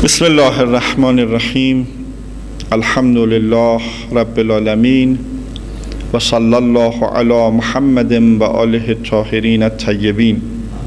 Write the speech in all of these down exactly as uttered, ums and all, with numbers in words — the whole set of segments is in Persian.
بسم الله الرحمن الرحیم. الحمد لله رب العالمین و صلی الله علی محمد و آله الطاهرین الطیبین.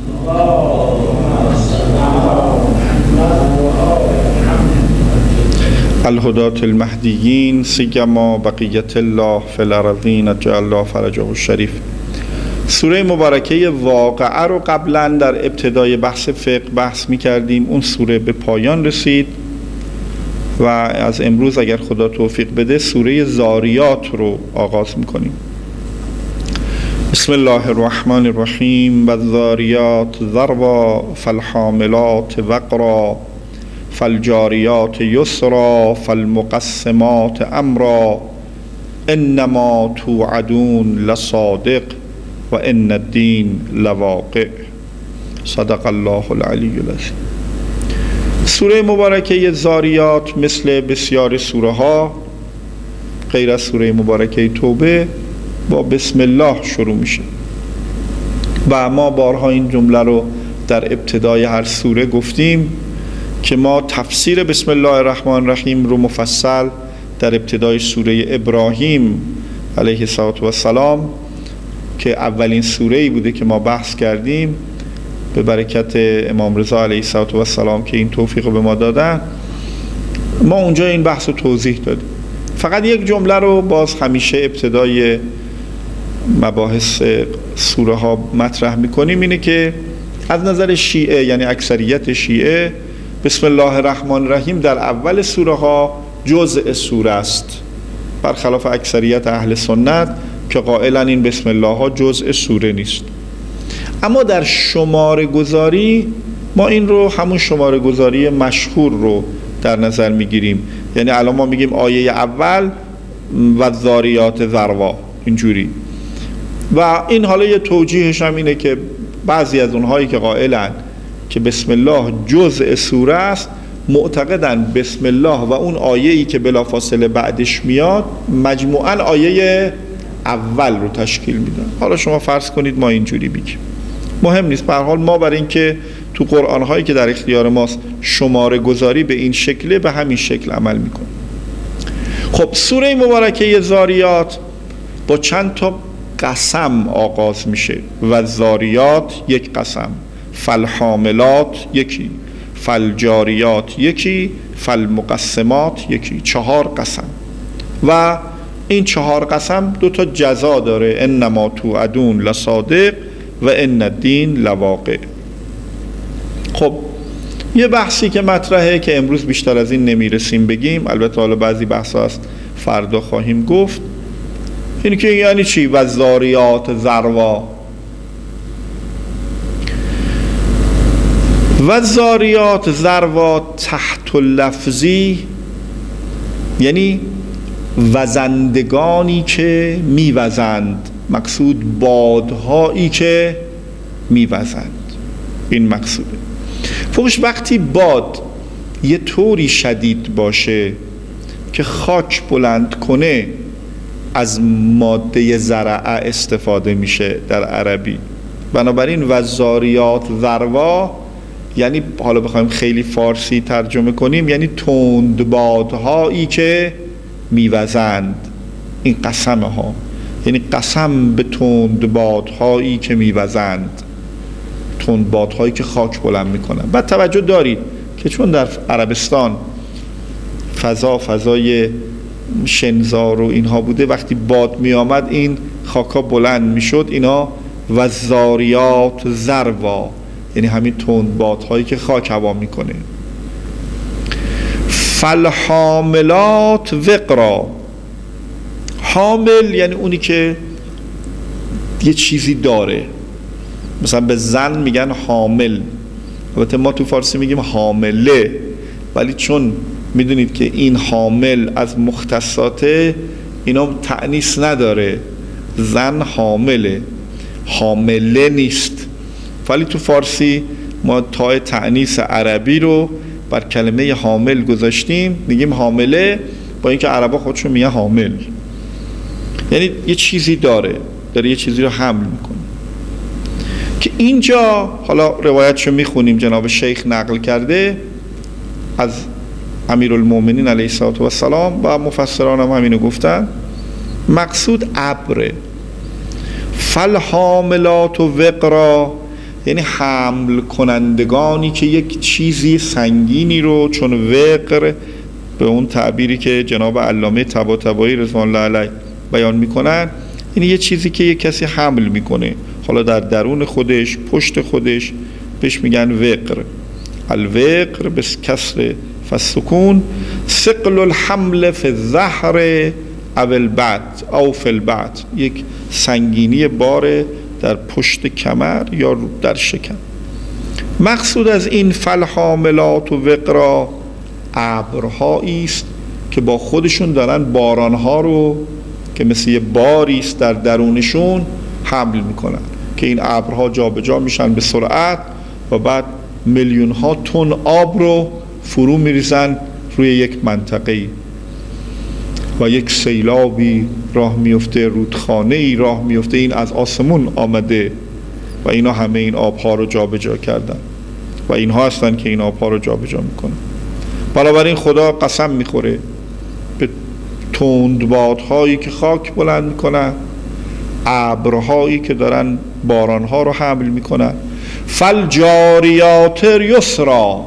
الهداة المهدیین سیما بقیت الله فی الارضین اجعل الله فرجه الشریف. سوره مبارکه واقعه رو قبلا در ابتدای بحث فقه بحث می کردیم. اون سوره به پایان رسید و از امروز اگر خدا توفیق بده سوره زاریات رو آغاز می کنیم. بسم الله الرحمن الرحیم. و زاریات ذروا فالحاملات وقرا فالجاریات یسرا فالمقسمات امرا انما توعدون لصادق و ان الدین لواقع. صدق الله العلی العظیم. سوره مبارکه زاریات مثل بسیار سوره ها غیر از سوره مبارکه توبه با بسم الله شروع میشه و ما بارها این جمله رو در ابتدای هر سوره گفتیم که ما تفسیر بسم الله الرحمن الرحیم رو مفصل در ابتدای سوره ابراهیم علیه السلام که اولین سوره‌ای بوده که ما بحث کردیم به برکت امام رضا علیه السلام که این توفیق رو به ما دادن، ما اونجا این بحث رو توضیح دادیم. فقط یک جمله رو باز همیشه ابتدای مباحث سوره ها مطرح میکنیم، اینه که از نظر شیعه یعنی اکثریت شیعه بسم الله الرحمن الرحیم در اول سوره ها جزء سوره است، برخلاف اکثریت اهل سنت که قائلن این بسم الله ها جزء سوره نیست. اما در شماره گذاری ما این رو همون شماره گذاری مشهور رو در نظر میگیریم. یعنی الان ما میگیم آیه اول و زاریات ذروا اینجوری، و این حالا یه توجیهش هم اینه که بعضی از اونهایی که قائلن که بسم الله جزء سوره است معتقدن بسم الله و اون آیه‌ای که بلافاصله بعدش میاد مجموعاً آیه اول رو تشکیل میدن. حالا شما فرض کنید ما اینجوری بگیم، مهم نیست. به هر حال ما برای اینکه تو قرآن هایی که در اختیار ماست شماره گذاری به این شکله به همین شکل عمل میکنه. خب سوره مبارکه زاریات با چند تا قسم آغاز میشه. و زاریات یک قسم، فالحاملات یکی، فالجاریات یکی، فالمقسمات یکی. چهار قسم و این چهار قسم دو تا جزا داره، انما توعدون لصادق و ان الدین لواقع. خب یه بحثی که مطرحه که امروز بیشتر از این نمیرسیم بگیم، البته حالا بعضی بحثا هست فردا خواهیم گفت، این که یعنی چی و زاریات ذروا؟ و زاریات ذروا تحت لفظی یعنی وزندگانی که میوزند، مقصود بادهایی که میوزند، این مقصوده. فوقش وقتی باد یه طوری شدید باشه که خاک بلند کنه از ماده زرعه استفاده میشه در عربی. بنابراین و زاریات ذروا یعنی حالا بخوایم خیلی فارسی ترجمه کنیم یعنی تند بادهایی که میوزند. این قسم ها یعنی قسم به تند بادهایی که میوزند، تند بادهایی که خاک بلند میکنن. بعد توجه دارید که چون در عربستان فضا فضای شنزار و اینها بوده، وقتی باد میآمد این خاکا بلند میشد، اینا و زاریات ذروا یعنی همین تند بادهایی که خاک هوا میکنه. فالحاملات وقرا، حامل یعنی اونی که یه چیزی داره، مثلا به زن میگن حامل، البته ما تو فارسی میگیم حامله، ولی چون میدونید که این حامل از مختصات اینا تأنیث نداره، زن حامله حامله نیست، ولی تو فارسی ما تای تأنیث عربی رو بر کلمه حامل گذاشتیم، میگیم حامله، با اینکه عربا خودشون میگن حامل، یعنی یه چیزی داره داره یه چیزی رو حمل میکنه. که اینجا حالا روایتشو میخونیم، جناب شیخ نقل کرده از امیرالمومنین علیه السلام و مفسران هم همینو گفتن. مقصود ابره. فالحاملات و وقرا یعنی حمل کنندگانی که یک چیزی سنگینی رو، چون وقر به اون تعبیری که جناب علامه طباطبایی رضوان الله علیه بیان میکنن، یعنی یه چیزی که یک کسی حمل میکنه، حالا در درون خودش، پشت خودش، بهش میگن وقر. الوقر به کسر فالسکون ثقل الحمل فی الظهر او البطن او فی البطن، یک سنگینی بار در پشت کمر یا در شکم. مقصود از این فالحاملات و وقرا ابرهایی است که با خودشون دارن بارانها رو که مثل یه باری است در درونشون حمل میکنن، که این ابرها جابجا میشن به سرعت و بعد میلیون ها تن آب رو فرو میریزن روی یک منطقه‌ای و یک سیلابی راه میفته، رودخانه‌ای راه میفته، این از آسمون آمده و اینا همه این آبها رو جابجا کردن و اینها هستن که این آبها رو جابجا میکنن. بنابراین خدا قسم میخوره به تندبادهایی که خاک بلند میکنن، ابرهایی که دارن بارانها رو حمل میکنن. فالجاریات یسرا،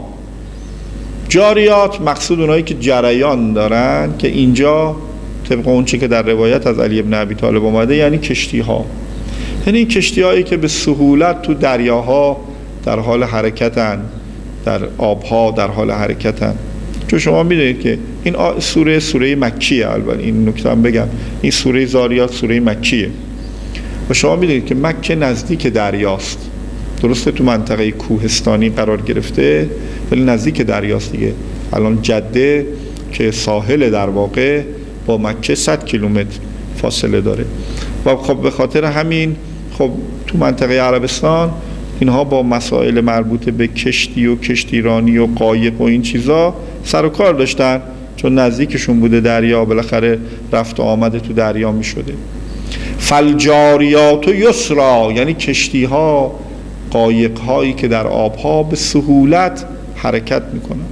جاریات مقصود اونایی که جریان دارن، که اینجا طبق اون چه که در روایت از علی ابن ابی طالب اومده یعنی کشتی ها، یعنی این کشتی هایی که به سهولت تو دریاها در حال حرکتن، در آبها در حال حرکتن. چون شما میدونید که این سوره سوره مکیه، البته این نکته هم بگم، این سوره زاریات سوره مکیه و شما میدونید که مکه نزدیک دریاست، درسته تو منطقه کوهستانی قرار گرفته ولی نزدیک دریاست دیگه. الان جده که ساحل در واقع با مکه صد کیلومتر فاصله داره و خب به خاطر همین خب تو منطقه عربستان اینها با مسائل مربوط به کشتی و کشتیرانی و قایق و این چیزا سر و کار داشتن، چون نزدیکشون بوده دریا، بالاخره رفت و آمد تو دریا می شده. فالجاریات و یسرا یعنی کشتی ها، قایق هایی که در آبها به سهولت حرکت می کنن.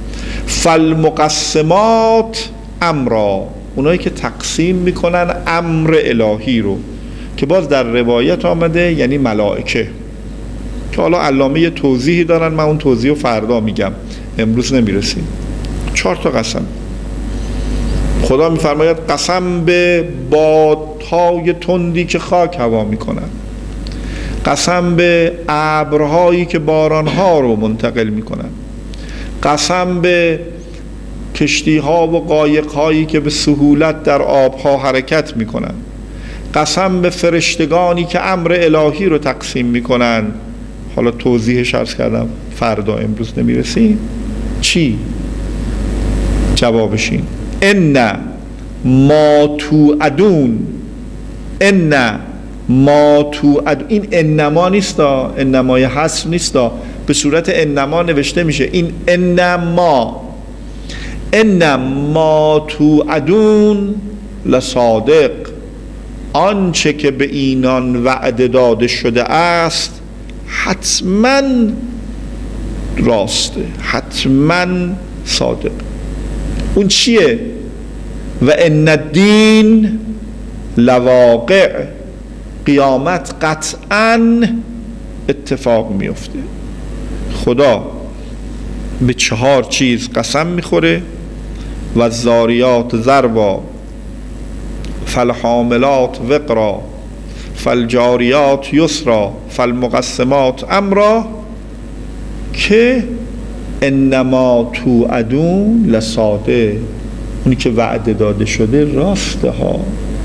فالمقسمات امرا، اونایی که تقسیم می کنن امر الهی رو، که باز در روایت آمده یعنی ملائکه، که حالا علامه یه توضیحی دارن، من اون توضیح رو فردا میگم، امروز نمیرسیم. چهار تا قسم خدا میفرماید قسم به بادهای تندی که خاک هوا میکنن، قسم به ابرهایی که بارانها رو منتقل میکنن، قسم به کشتیها و قایقهایی که به سهولت در آبها حرکت میکنن، قسم به فرشتگانی که امر الهی رو تقسیم میکنن. حالا توضیحش عرض کردم فردا، امروز نمیرسیم. چی؟ جوابش این ان ما توعدون، ان ما توعدون، این انما نیستا، انمای حصر نیستا، به صورت انما نوشته میشه. این انما ان ما توعدون لصادق، آنچه که به اینان وعده داده شده است حتما راسته، حتما صادق. اون چیه؟ و ان الدین لواقع، قیامت قطعا اتفاق میفته. خدا به چهار چیز قسم میخوره: و زاریات ذروا، فالحاملات وقرا، فالجاریات یسرا، فالمقسمات امرا، که انما توعدون لصادق، اونی که وعده داده شده راسته ها.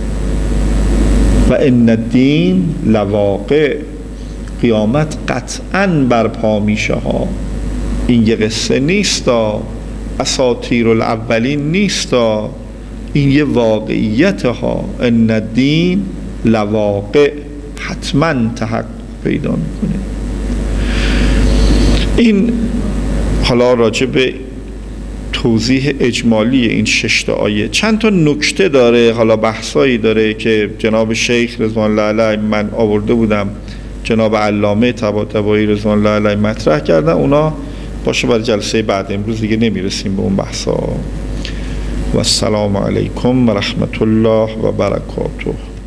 و ان الدین لواقع، قیامت قطعا برپا میشه ها. این یه قصه نیستا، اساطیر الاولین نیستا، این یه واقعیت ها. ان الدین لواقع، حتما تحقق پیدا میکنه. این حالا راجع به توضیح اجمالی این شش تا آیه چند تا نکته داره، حالا بحثایی داره که جناب شیخ رضوان الله علیه من آورده بودم، جناب علامه طباطبایی رضوان الله علیه مطرح کردن. اونا باشه برای جلسه بعد. امروز دیگه نمیرسیم به اون بحثا. و السلام علیکم و رحمت الله و برکاته.